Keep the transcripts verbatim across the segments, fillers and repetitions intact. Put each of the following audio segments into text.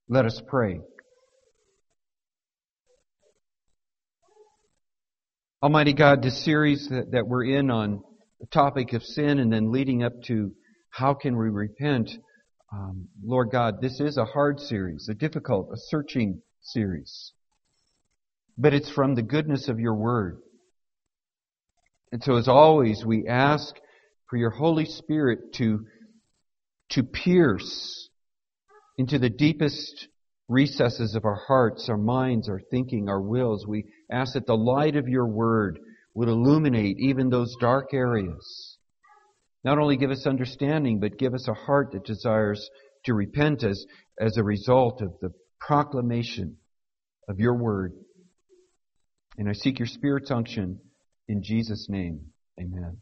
Let us pray. Almighty God, this series that, that we're in on the topic of sin and then leading up to how can we repent, um, Lord God, this is a hard series, a difficult, a searching series. But it's from the goodness of your Word. And so as always, we ask for your Holy Spirit to, to pierce into the deepest recesses of our hearts, our minds, our thinking, our wills. We ask that the light of your Word would illuminate even those dark areas. Not only give us understanding, but give us a heart that desires to repent as, as a result of the proclamation of your Word. And I seek your Spirit's unction in Jesus' name. Amen.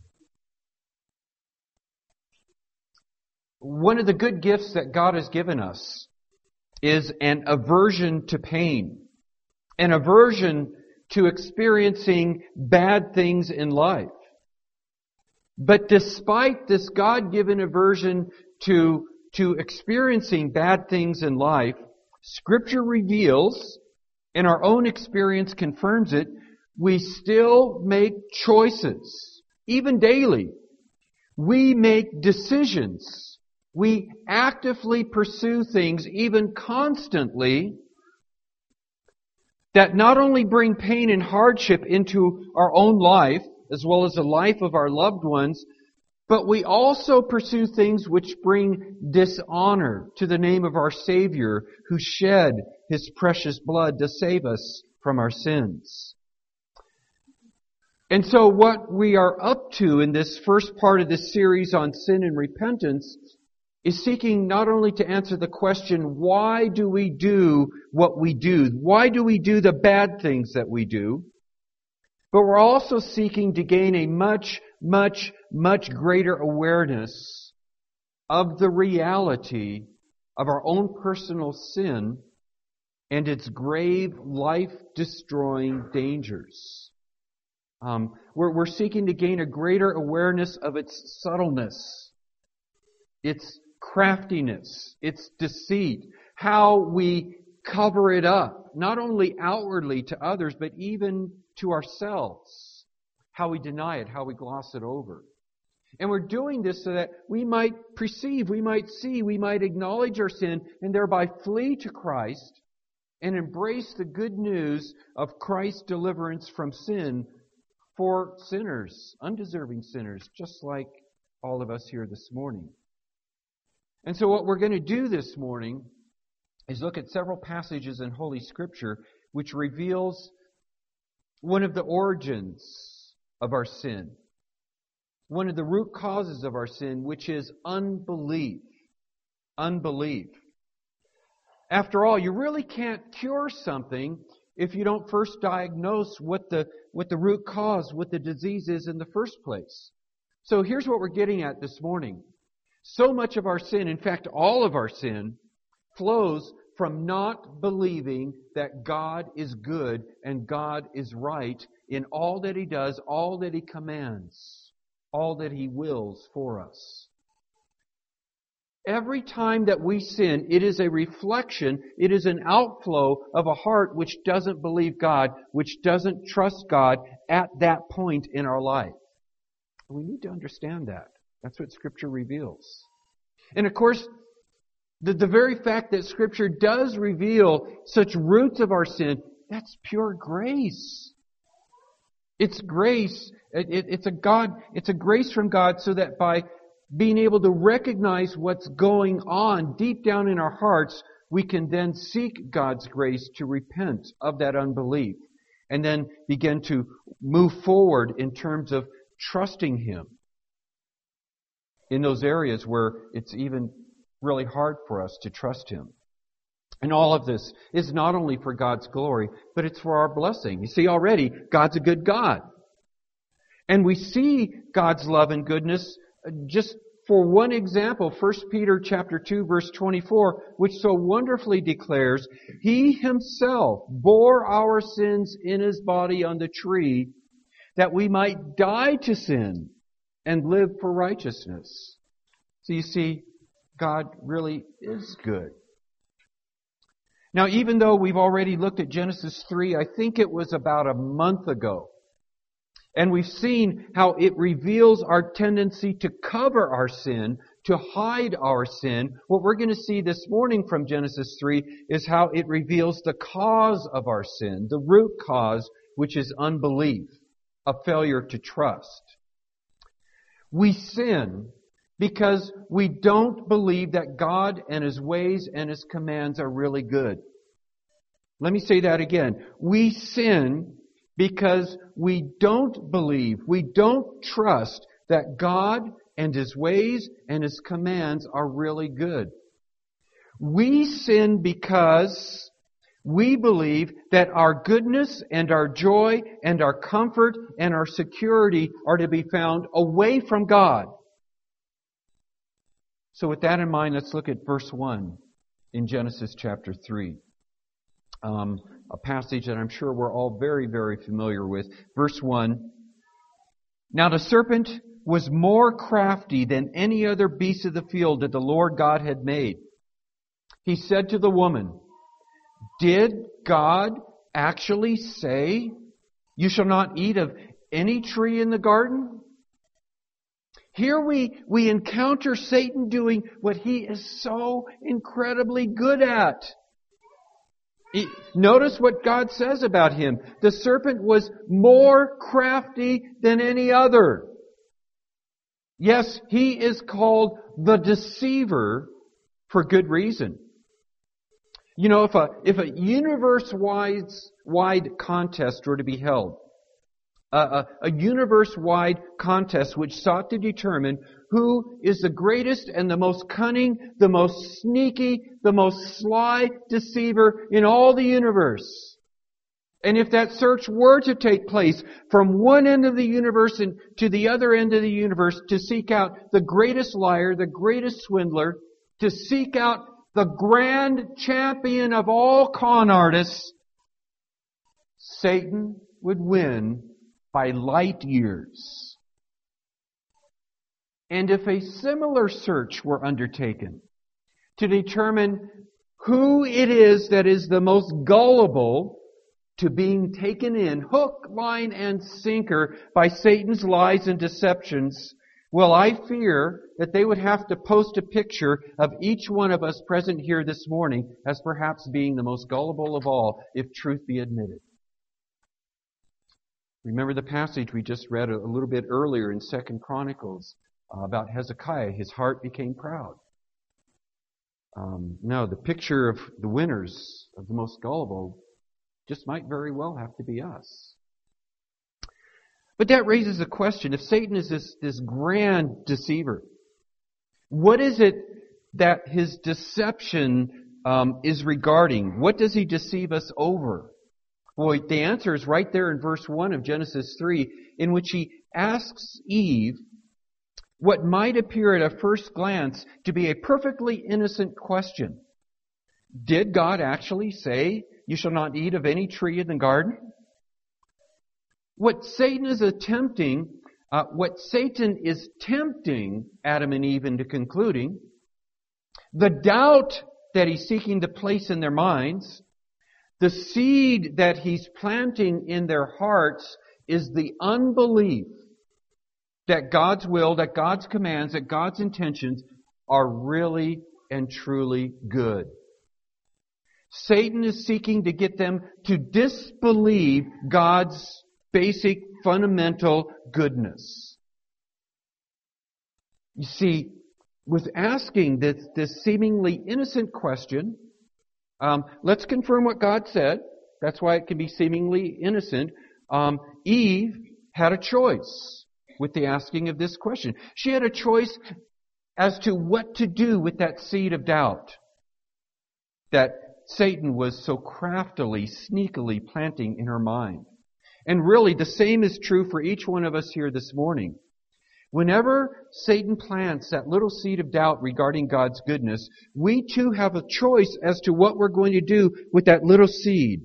One of the good gifts that God has given us is an aversion to pain, an aversion to experiencing bad things in life. But despite this God-given aversion to, to experiencing bad things in life, Scripture reveals, and our own experience confirms it, we still make choices, even daily. We make decisions. We actively pursue things, even constantly, that not only bring pain and hardship into our own life, as well as the life of our loved ones, but we also pursue things which bring dishonor to the name of our Savior, who shed His precious blood to save us from our sins. And so what we are up to in this first part of this series on sin and repentance is seeking not only to answer the question, why do we do what we do? Why do we do the bad things that we do? But we're also seeking to gain a much, much, much greater awareness of the reality of our own personal sin and its grave, life-destroying dangers. Um, we're, we're seeking to gain a greater awareness of its subtleness, its craftiness, its deceit, how we cover it up, not only outwardly to others, but even to ourselves, how we deny it, how we gloss it over. And we're doing this so that we might perceive, we might see, we might acknowledge our sin, and thereby flee to Christ and embrace the good news of Christ's deliverance from sin for sinners, undeserving sinners, just like all of us here this morning. And so what we're going to do this morning is look at several passages in Holy Scripture which reveals one of the origins of our sin, one of the root causes of our sin, which is unbelief. Unbelief. After all, you really can't cure something if you don't first diagnose what the, what the root cause, what the disease is in the first place. So here's what we're getting at this morning. So much of our sin, in fact, all of our sin, flows from not believing that God is good and God is right in all that He does, all that He commands, all that He wills for us. Every time that we sin, it is a reflection, it is an outflow of a heart which doesn't believe God, which doesn't trust God at that point in our life. We need to understand that. That's what Scripture reveals. And of course, the, the very fact that Scripture does reveal such roots of our sin, that's pure grace. It's grace. It, it, it's a God. It's a grace from God, so that by being able to recognize what's going on deep down in our hearts, we can then seek God's grace to repent of that unbelief, and then begin to move forward in terms of trusting Him in those areas where it's even really hard for us to trust Him. And all of this is not only for God's glory, but it's for our blessing. You see, already, God's a good God. And we see God's love and goodness just for one example, First Peter chapter two, verse twenty-four, which so wonderfully declares, He Himself bore our sins in His body on the tree, that we might die to sin and live for righteousness. So you see, God really is good. Now, even though we've already looked at Genesis three, I think it was about a month ago, and we've seen how it reveals our tendency to cover our sin, to hide our sin. What we're going to see this morning from Genesis three is how it reveals the cause of our sin, the root cause, which is unbelief, a failure to trust. We sin because we don't believe that God and His ways and His commands are really good. Let me say that again. We sin because we don't believe, we don't trust that God and His ways and His commands are really good. We sin because we believe that our goodness and our joy and our comfort and our security are to be found away from God. So with that in mind, let's look at verse one in Genesis chapter three. Um, a passage that I'm sure we're all very, very familiar with. Verse one, "Now the serpent was more crafty than any other beast of the field that the Lord God had made. He said to the woman, 'Did God actually say, you shall not eat of any tree in the garden?'" Here we, we encounter Satan doing what he is so incredibly good at. He, notice what God says about him. The serpent was more crafty than any other. Yes, he is called the deceiver for good reason. You know, if a, if a universe-wide wide contest were to be held, A, a, a universe-wide contest which sought to determine who is the greatest and the most cunning, the most sneaky, the most sly deceiver in all the universe. And if that search were to take place from one end of the universe and to the other end of the universe to seek out the greatest liar, the greatest swindler, to seek out the grand champion of all con artists, Satan would win by light years. And if a similar search were undertaken to determine who it is that is the most gullible to being taken in hook, line, and sinker by Satan's lies and deceptions, well, I fear that they would have to post a picture of each one of us present here this morning as perhaps being the most gullible of all, if truth be admitted. Remember the passage we just read a little bit earlier in Second Chronicles uh, about Hezekiah. His heart became proud. Um, no, the picture of the winners, of the most gullible, just might very well have to be us. But that raises a question. If Satan is this, this grand deceiver, what is it that his deception um, is regarding? What does he deceive us over? Well, the answer is right there in verse one of Genesis three, in which he asks Eve what might appear at a first glance to be a perfectly innocent question. Did God actually say, you shall not eat of any tree in the garden? What Satan is attempting, uh, what Satan is tempting Adam and Eve into concluding, the doubt that he's seeking to place in their minds, the seed that he's planting in their hearts is the unbelief that God's will, that God's commands, that God's intentions are really and truly good. Satan is seeking to get them to disbelieve God's basic, fundamental goodness. You see, with asking this, this seemingly innocent question, Um, let's confirm what God said. That's why it can be seemingly innocent. Um, Eve had a choice with the asking of this question. She had a choice as to what to do with that seed of doubt that Satan was so craftily, sneakily planting in her mind. And really, the same is true for each one of us here this morning. Whenever Satan plants that little seed of doubt regarding God's goodness, we too have a choice as to what we're going to do with that little seed.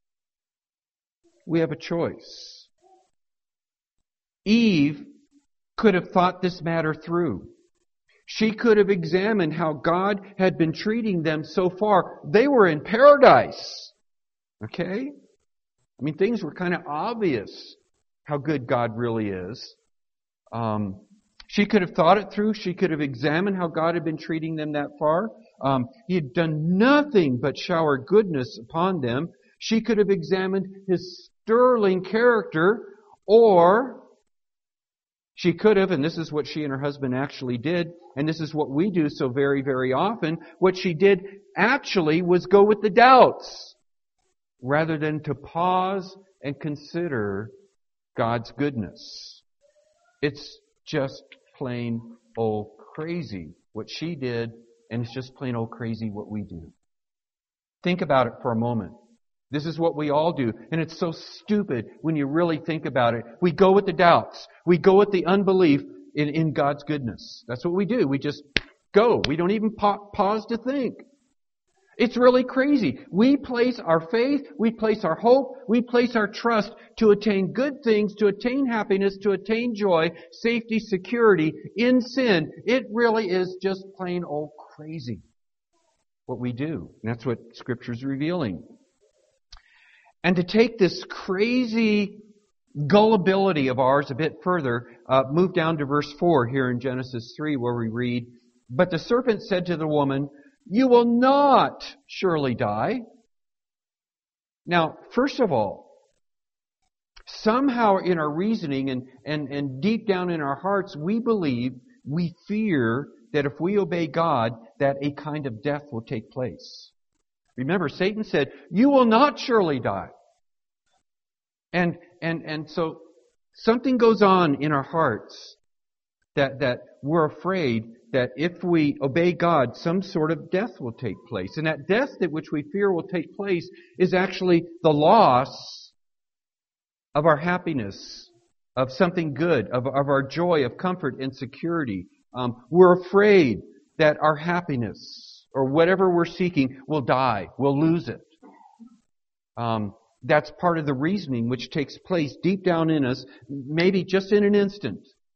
We have a choice. Eve could have thought this matter through. She could have examined how God had been treating them so far. They were in paradise. Okay? I mean, things were kind of obvious how good God really is. Um, she could have thought it through. She could have examined how God had been treating them that far. Um, he had done nothing but shower goodness upon them. She could have examined His sterling character, or she could have, and this is what she and her husband actually did, and this is what we do so very, very often, what she did actually was go with the doubts, rather than to pause and consider God's goodness. It's just plain old crazy what she did, and it's just plain old crazy what we do. Think about it for a moment. This is what we all do, and it's so stupid when you really think about it. We go with the doubts. We go with the unbelief in, in God's goodness. That's what we do. We just go. We don't even pa- pause to think. It's really crazy. We place our faith, we place our hope, we place our trust to attain good things, to attain happiness, to attain joy, safety, security in sin. It really is just plain old crazy what we do. And that's what Scripture's revealing. And to take this crazy gullibility of ours a bit further, uh, move down to verse four here in Genesis three, where we read, "But the serpent said to the woman, 'You will not surely die.'" Now, first of all, somehow in our reasoning and, and, and deep down in our hearts, we believe, we fear that if we obey God, that a kind of death will take place. Remember, Satan said, "You will not surely die." And and and so something goes on in our hearts that, that we're afraid that if we obey God, some sort of death will take place. And that death that which we fear will take place is actually the loss of our happiness, of something good, of, of our joy, of comfort and security. Um, we're afraid that our happiness, or whatever we're seeking, will die. We'll lose it. Um, that's part of the reasoning which takes place deep down in us, maybe just in an instant.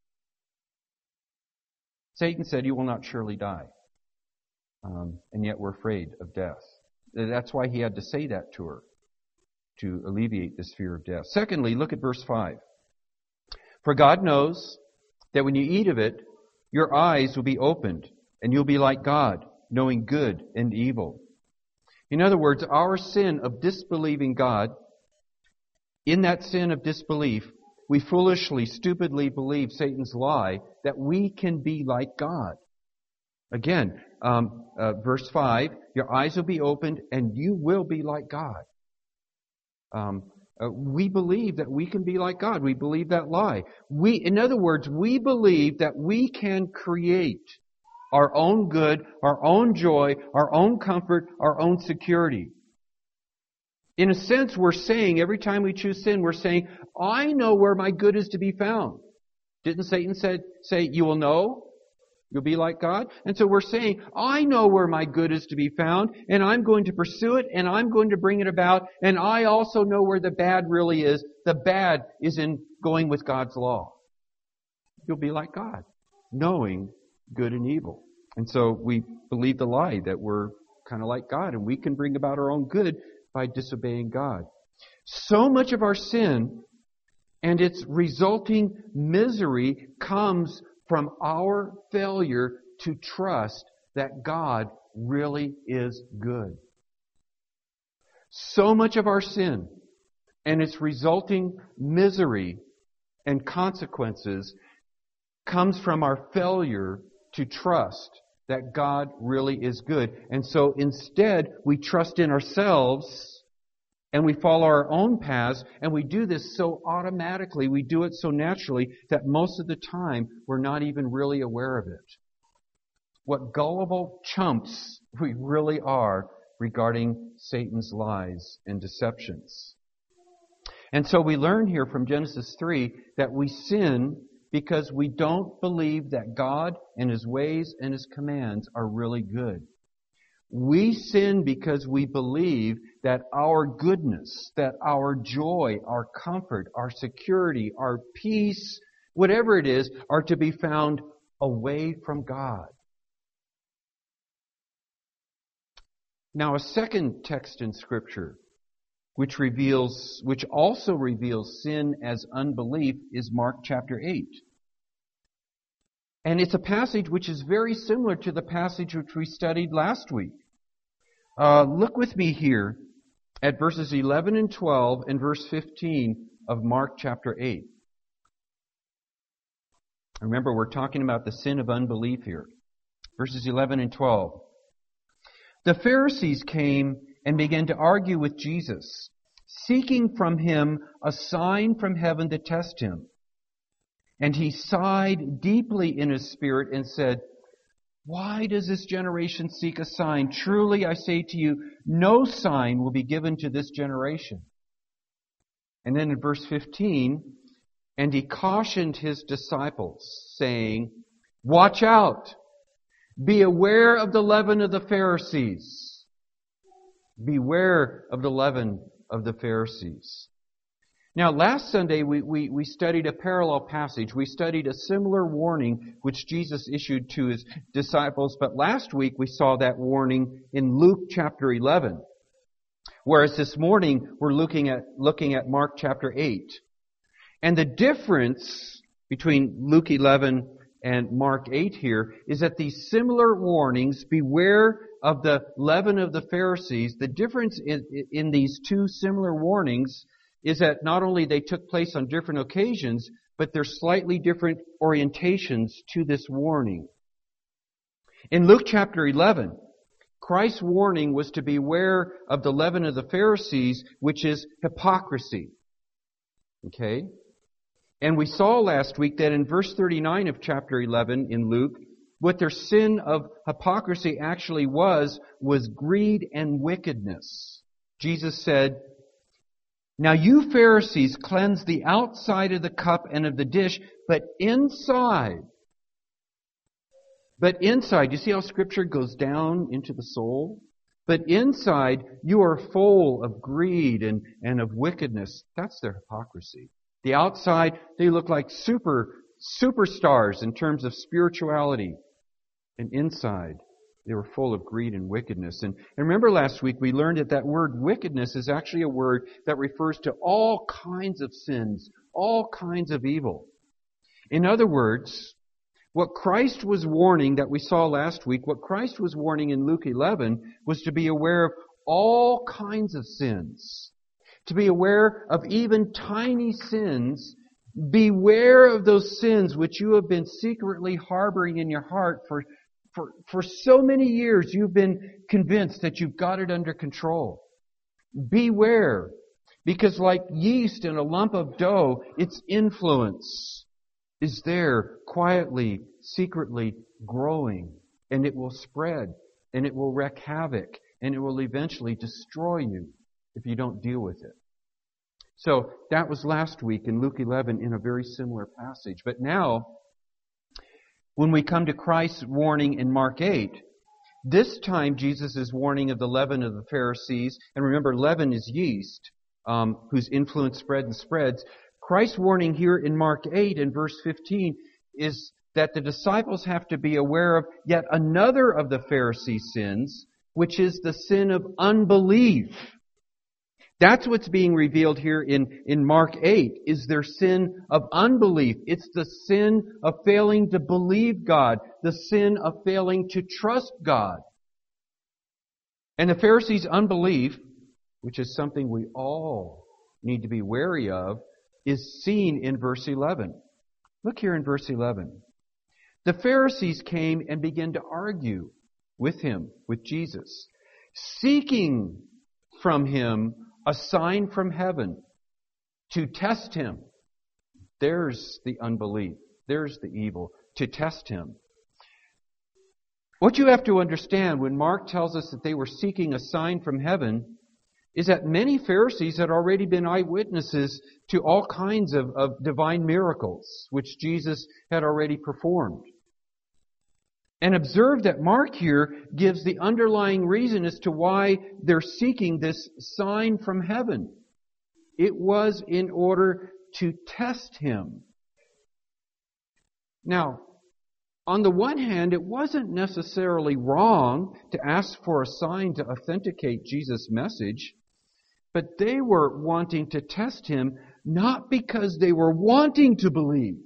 Satan said, "You will not surely die." Um, and yet we're afraid of death. That's why he had to say that to her, to alleviate this fear of death. Secondly, look at verse five. "For God knows that when you eat of it, your eyes will be opened, and you'll be like God, knowing good and evil." In other words, our sin of disbelieving God, in that sin of disbelief, we foolishly, stupidly believe Satan's lie that we can be like God. Again, um, uh, verse five, "Your eyes will be opened and you will be like God." Um, uh, we believe that we can be like God. We believe that lie. We, in other words, we believe that we can create our own good, our own joy, our own comfort, our own security. In a sense, we're saying, every time we choose sin, we're saying, I know where my good is to be found. Didn't Satan say, say you will know? You'll be like God? And so we're saying, I know where my good is to be found, and I'm going to pursue it, and I'm going to bring it about, and I also know where the bad really is. The bad is in going with God's law. You'll be like God, knowing good and evil. And so we believe the lie that we're kind of like God, and we can bring about our own good by disobeying God. So much of our sin and its resulting misery comes from our failure to trust that God really is good. So much of our sin and its resulting misery and consequences comes from our failure to trust that God really is good. And so instead, we trust in ourselves and we follow our own paths, and we do this so automatically, we do it so naturally, that most of the time we're not even really aware of it. What gullible chumps we really are regarding Satan's lies and deceptions. And so we learn here from Genesis three that we sin because we don't believe that God and His ways and His commands are really good. We sin because we believe that our goodness, that our joy, our comfort, our security, our peace, whatever it is, are to be found away from God. Now, a second text in Scripture which reveals, which also reveals sin as unbelief is Mark chapter eight. And it's a passage which is very similar to the passage which we studied last week. Uh, look with me here at verses eleven and twelve and verse fifteen of Mark chapter eight. Remember, we're talking about the sin of unbelief here. Verses eleven and twelve. The Pharisees came and began to argue with Jesus, seeking from him a sign from heaven to test him. And he sighed deeply in his spirit and said, "Why does this generation seek a sign? Truly I say to you, no sign will be given to this generation." And then in verse fifteen, and he cautioned his disciples, saying, "Watch out! Be aware of the leaven of the Pharisees." Beware of the leaven of the Pharisees. Now, last Sunday we, we, we studied a parallel passage. We studied a similar warning which Jesus issued to his disciples, but last week we saw that warning in Luke chapter eleven. Whereas this morning we're looking at looking at Mark chapter eight. And the difference between Luke eleven and Mark eight here is that these similar warnings, beware of the leaven of the Pharisees, the difference in, in these two similar warnings is that not only they took place on different occasions, but there's slightly different orientations to this warning. In Luke chapter eleven, Christ's warning was to beware of the leaven of the Pharisees, which is hypocrisy. Okay? And we saw last week that in verse thirty-nine of chapter eleven in Luke, what their sin of hypocrisy actually was, was greed and wickedness. Jesus said, "Now you Pharisees cleanse the outside of the cup and of the dish, but inside, but inside, you see how Scripture goes down into the soul? But inside, you are full of greed and, and of wickedness." That's their hypocrisy. The outside, they look like super, superstars in terms of spirituality. And inside, they were full of greed and wickedness. And, and remember last week we learned that that word wickedness is actually a word that refers to all kinds of sins, all kinds of evil. In other words, what Christ was warning that we saw last week, what Christ was warning in Luke eleven was to be aware of all kinds of sins. To be aware of even tiny sins. Beware of those sins which you have been secretly harboring in your heart for, for, for so many years. You've been convinced that you've got it under control. Beware, because like yeast in a lump of dough, its influence is there quietly, secretly growing, and it will spread, and it will wreak havoc, and it will eventually destroy you if you don't deal with it. So that was last week in Luke eleven in a very similar passage. But now, when we come to Christ's warning in Mark eight, this time Jesus is warning of the leaven of the Pharisees. And remember, leaven is yeast, um, whose influence spreads and spreads. Christ's warning here in Mark eight in verse fifteen is that the disciples have to be aware of yet another of the Pharisee sins, which is the sin of unbelief. That's what's being revealed here in, in Mark eight, is their sin of unbelief. It's the sin of failing to believe God, the sin of failing to trust God. And the Pharisees' unbelief, which is something we all need to be wary of, is seen in verse eleven. Look here in verse eleven. The Pharisees came and began to argue with him, with Jesus, seeking from him a sign from heaven to test him. There's the unbelief. There's the evil. To test him. What you have to understand when Mark tells us that they were seeking a sign from heaven is that many Pharisees had already been eyewitnesses to all kinds of, of divine miracles which Jesus had already performed. And observe that Mark here gives the underlying reason as to why they're seeking this sign from heaven. It was in order to test him. Now, on the one hand, it wasn't necessarily wrong to ask for a sign to authenticate Jesus' message, but they were wanting to test him not because they were wanting to believe,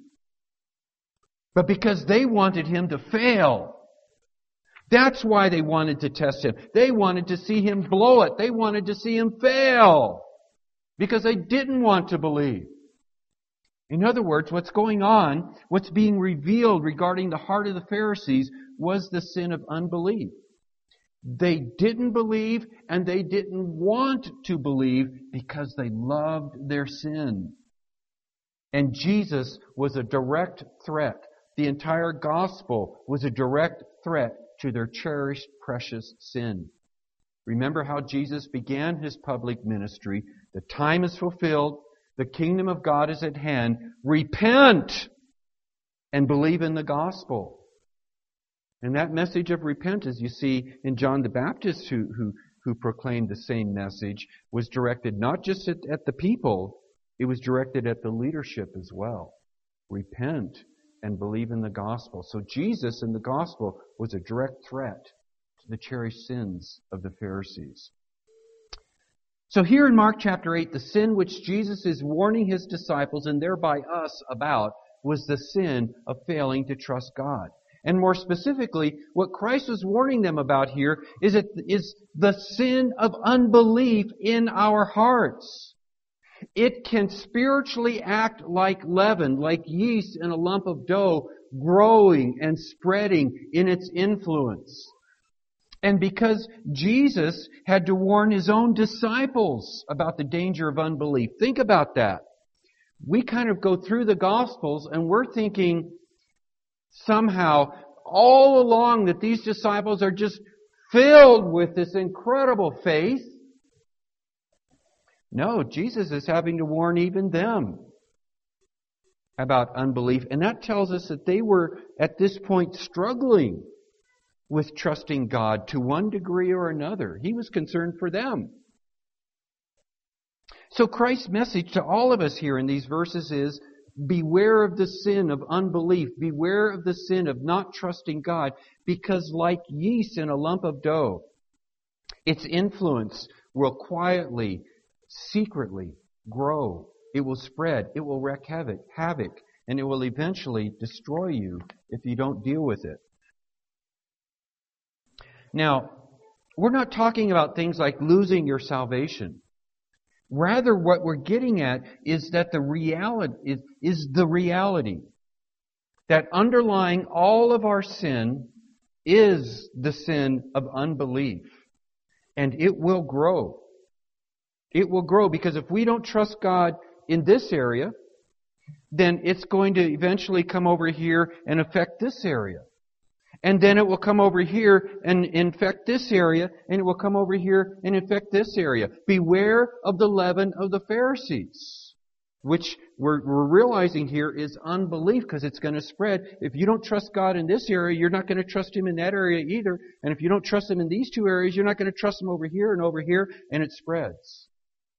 but because they wanted him to fail. That's why they wanted to test him. They wanted to see him blow it. They wanted to see him fail because they didn't want to believe. In other words, what's going on, what's being revealed regarding the heart of the Pharisees was the sin of unbelief. They didn't believe and they didn't want to believe because they loved their sin. And Jesus was a direct threat. The entire gospel was a direct threat to their cherished, precious sin. Remember how Jesus began his public ministry. The time is fulfilled. The kingdom of God is at hand. Repent and believe in the gospel. And that message of repentance, you see, in John the Baptist, who, who, who proclaimed the same message, was directed not just at, at the people, it was directed at the leadership as well. Repent and believe in the gospel. So Jesus in the gospel was a direct threat to the cherished sins of the Pharisees. So here in Mark chapter eight, the sin which Jesus is warning his disciples and thereby us about was the sin of failing to trust God. And more specifically, what Christ was warning them about here is, it, is the sin of unbelief in our hearts. It can spiritually act like leaven, like yeast in a lump of dough, growing and spreading in its influence. And because Jesus had to warn his own disciples about the danger of unbelief. Think about that. We kind of go through the Gospels and we're thinking somehow all along that these disciples are just filled with this incredible faith. No, Jesus is having to warn even them about unbelief. And that tells us that they were at this point struggling with trusting God to one degree or another. He was concerned for them. So Christ's message to all of us here in these verses is, beware of the sin of unbelief. Beware of the sin of not trusting God, because like yeast in a lump of dough, its influence will quietly, secretly grow. It will spread. It will wreak havoc, havoc, and it will eventually destroy you if you don't deal with it. Now, we're not talking about things like losing your salvation. Rather, what we're getting at is that the reality is, is the reality that underlying all of our sin is the sin of unbelief. And it will grow. It will grow because if we don't trust God in this area, then it's going to eventually come over here and affect this area. And then it will come over here and infect this area, and it will come over here and infect this area. Beware of the leaven of the Pharisees, which we're, we're realizing here is unbelief because it's going to spread. If you don't trust God in this area, you're not going to trust Him in that area either. And if you don't trust Him in these two areas, you're not going to trust Him over here and over here, and it spreads.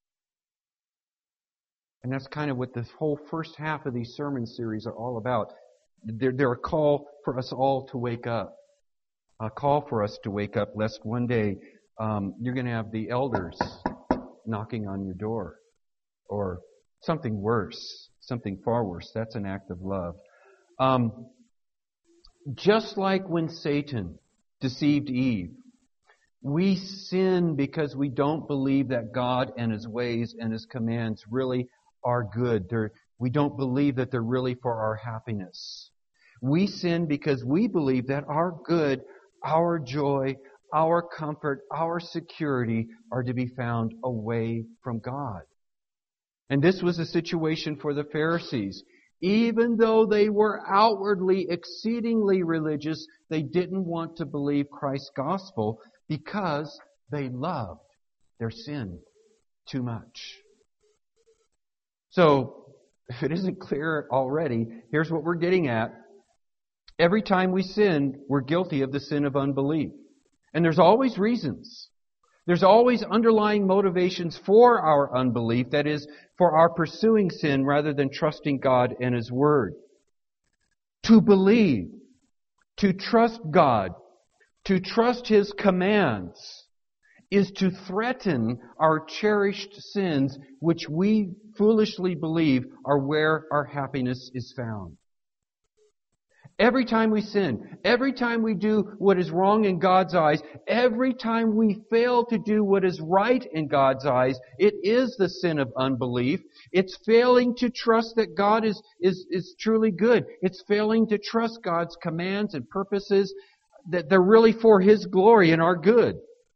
And that's kind of what this whole first half of these sermon series are all about. They're, they're a call for us all to wake up. A call for us to wake up, lest one day um, you're going to have the elders knocking on your door. Or something worse, something far worse. That's an act of love. Um, just like when Satan deceived Eve, we sin because we don't believe that God and His ways and His commands really are good. They're, we don't believe that they're really for our happiness. We sin because we believe that our good, our joy, our comfort, our security are to be found away from God. And this was the situation for the Pharisees. Even though they were outwardly exceedingly religious, they didn't want to believe Christ's gospel because they loved their sin too much. So, if it isn't clear already, here's what we're getting at. Every time we sin, we're guilty of the sin of unbelief. And there's always reasons. There's always underlying motivations for our unbelief, that is, for our pursuing sin rather than trusting God and His Word. To believe To trust God, to trust His commands, is to threaten our cherished sins, which we foolishly believe are where our happiness is found. Every time we sin, every time we do what is wrong in God's eyes, every time we fail to do what is right in God's eyes, it is the sin of unbelief. It's failing to trust that God is, is, is truly good. It's failing to trust God's commands and purposes, that they're really for His glory and our good.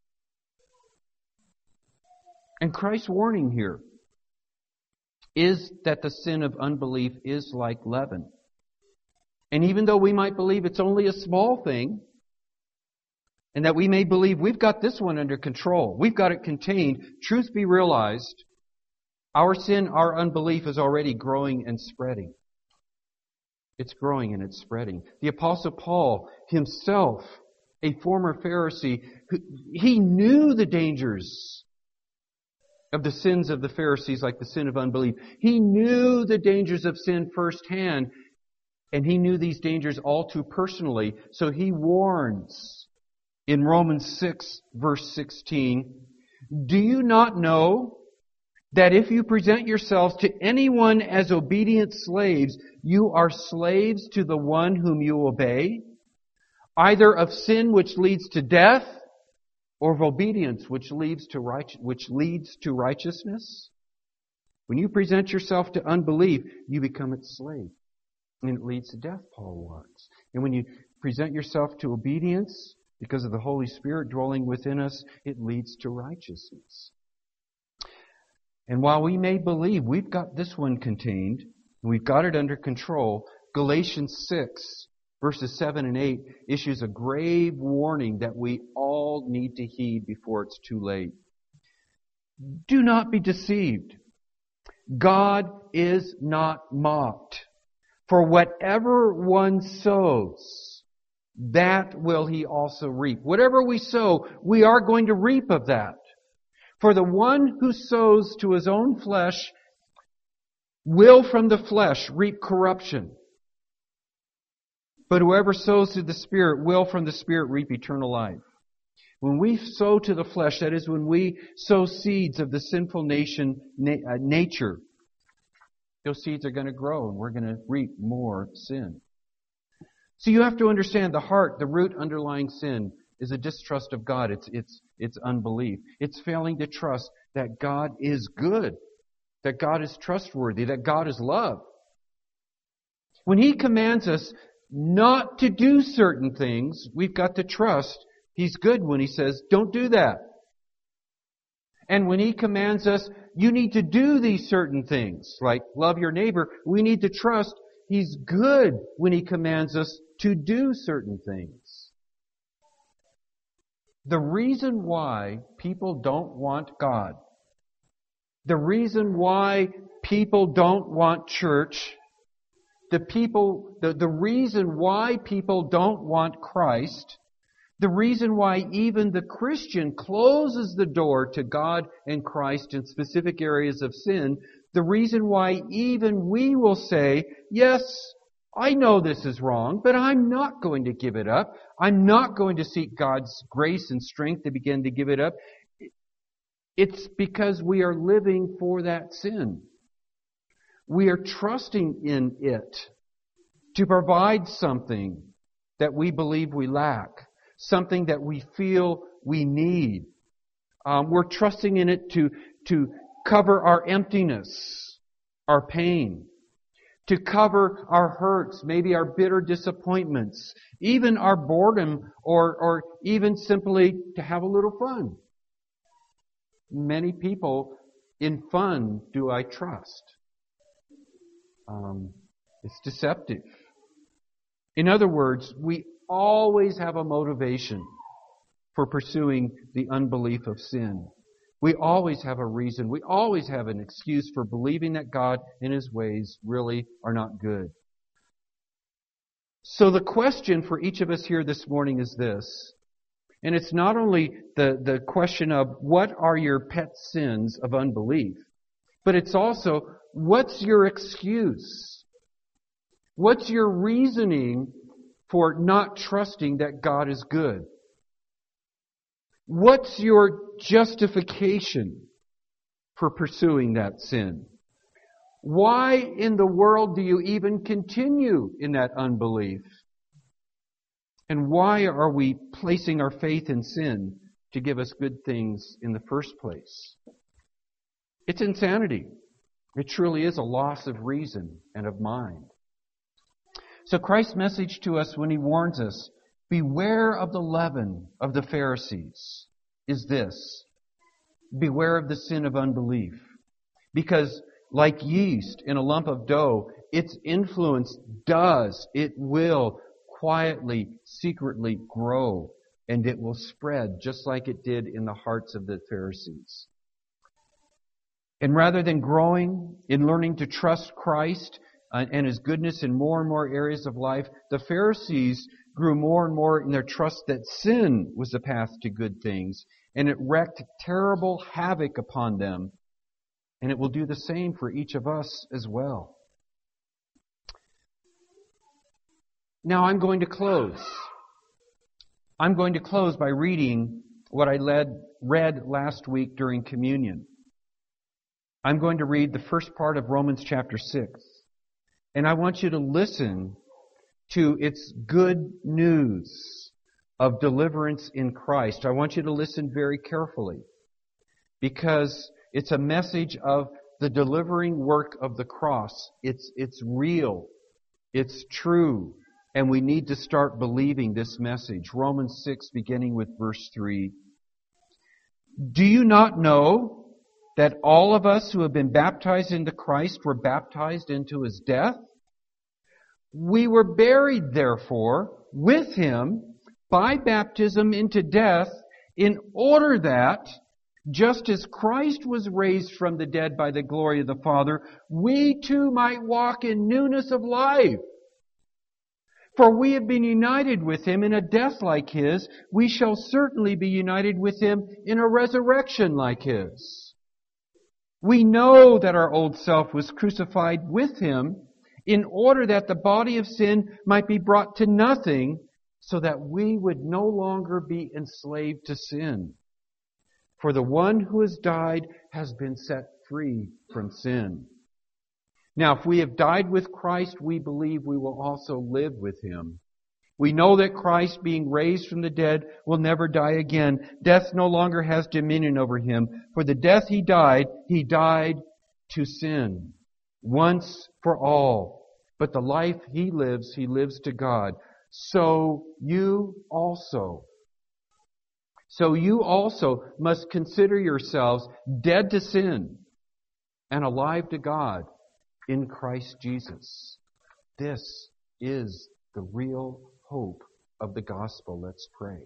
And Christ's warning here is that the sin of unbelief is like leaven. And even though we might believe it's only a small thing, and that we may believe we've got this one under control, we've got it contained, truth be realized, our sin, our unbelief is already growing and spreading. It's growing and it's spreading. The Apostle Paul himself, a former Pharisee, he knew the dangers of the sins of the Pharisees, like the sin of unbelief. He knew the dangers of sin firsthand. And he knew these dangers all too personally. So he warns in Romans six, verse sixteen, do you not know that if you present yourselves to anyone as obedient slaves, you are slaves to the one whom you obey, either of sin which leads to death, or of obedience which leads to right, which leads to righteousness? When you present yourself to unbelief, you become its slave. And it leads to death, Paul warns. And when you present yourself to obedience, because of the Holy Spirit dwelling within us, it leads to righteousness. And while we may believe we've got this one contained, and we've got it under control, Galatians six, verses seven and eight, issues a grave warning that we all need to heed before it's too late. Do not be deceived. God is not mocked. For whatever one sows, that will he also reap. Whatever we sow, we are going to reap of that. For the one who sows to his own flesh will from the flesh reap corruption. But whoever sows to the Spirit will from the Spirit reap eternal life. When we sow to the flesh, that is when we sow seeds of the sinful nation, na- uh, nature, those seeds are going to grow and we're going to reap more sin. So you have to understand the heart, the root underlying sin is a distrust of God. It's, it's, it's unbelief. It's failing to trust that God is good, that God is trustworthy, that God is love. When He commands us not to do certain things, we've got to trust He's good when He says, don't do that. And when He commands us, you need to do these certain things, like love your neighbor, we need to trust He's good when He commands us to do certain things. The reason why people don't want God, the reason why people don't want church, the people, the, the reason why people don't want Christ, the reason why even the Christian closes the door to God and Christ in specific areas of sin, the reason why even we will say, yes, I know this is wrong, but I'm not going to give it up. I'm not going to seek God's grace and strength to begin to give it up. It's because we are living for that sin. We are trusting in it to provide something that we believe we lack. Something that we feel we need. Um, we're trusting in it to, to cover our emptiness, our pain, to cover our hurts, maybe our bitter disappointments, even our boredom, or, or even simply to have a little fun. Many people, in fun, do I trust? Um, it's deceptive. In other words, we always have a motivation for pursuing the unbelief of sin. We always have a reason. We always have an excuse for believing that God and His ways really are not good. So the question for each of us here this morning is this. And it's not only the, the question of what are your pet sins of unbelief, but it's also what's your excuse? What's your reasoning for not trusting that God is good? What's your justification for pursuing that sin? Why in the world do you even continue in that unbelief? And why are we placing our faith in sin to give us good things in the first place? It's insanity. It truly is a loss of reason and of mind. So Christ's message to us when He warns us, beware of the leaven of the Pharisees, is this: beware of the sin of unbelief. Because like yeast in a lump of dough, its influence does, it will quietly, secretly grow, and it will spread just like it did in the hearts of the Pharisees. And rather than growing in learning to trust Christ and His goodness in more and more areas of life, the Pharisees grew more and more in their trust that sin was the path to good things, and it wreaked terrible havoc upon them. And it will do the same for each of us as well. Now I'm going to close. I'm going to close by reading what I led, read last week during communion. I'm going to read the first part of Romans chapter six. And I want you to listen to its good news of deliverance in Christ. I want you to listen very carefully, because it's a message of the delivering work of the cross. It's, it's real. It's true. And we need to start believing this message. Romans six, beginning with verse three. Do you not know that all of us who have been baptized into Christ were baptized into His death? We were buried, therefore, with Him by baptism into death, in order that, just as Christ was raised from the dead by the glory of the Father, we too might walk in newness of life. For we have been united with Him in a death like His, we shall certainly be united with Him in a resurrection like His. We know that our old self was crucified with Him in order that the body of sin might be brought to nothing, so that we would no longer be enslaved to sin. For the one who has died has been set free from sin. Now, if we have died with Christ, we believe we will also live with Him. We know that Christ, being raised from the dead, will never die again. Death no longer has dominion over Him. For the death He died, He died to sin, once for all. But the life He lives, He lives to God. So you also, so you also must consider yourselves dead to sin and alive to God in Christ Jesus. This is the real hope of the gospel. Let's pray.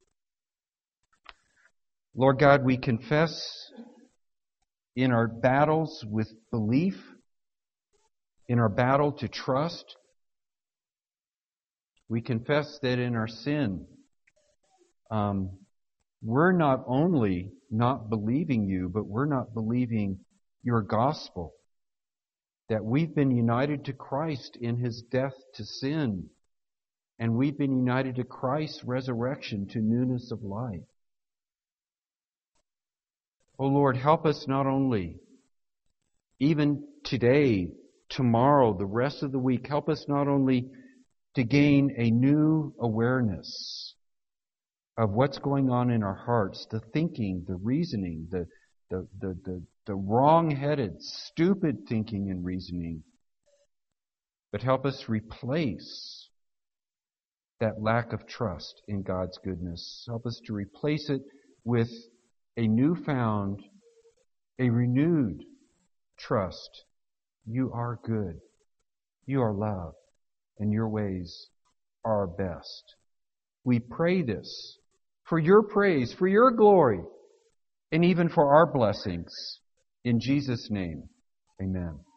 Lord God, we confess in our battles with belief, in our battle to trust, we confess that in our sin, um, we're not only not believing You, but we're not believing Your gospel. That we've been united to Christ in His death to sin, and we've been united to Christ's resurrection to newness of life. Oh Lord, help us not only, even today, tomorrow, the rest of the week, help us not only to gain a new awareness of what's going on in our hearts, the thinking, the reasoning, the the the the, the wrong-headed, stupid thinking and reasoning, but help us replace that lack of trust in God's goodness. Help us to replace it with a newfound, a renewed trust. You are good. You are love. And Your ways are best. We pray this for Your praise, for Your glory, and even for our blessings. In Jesus' name, amen.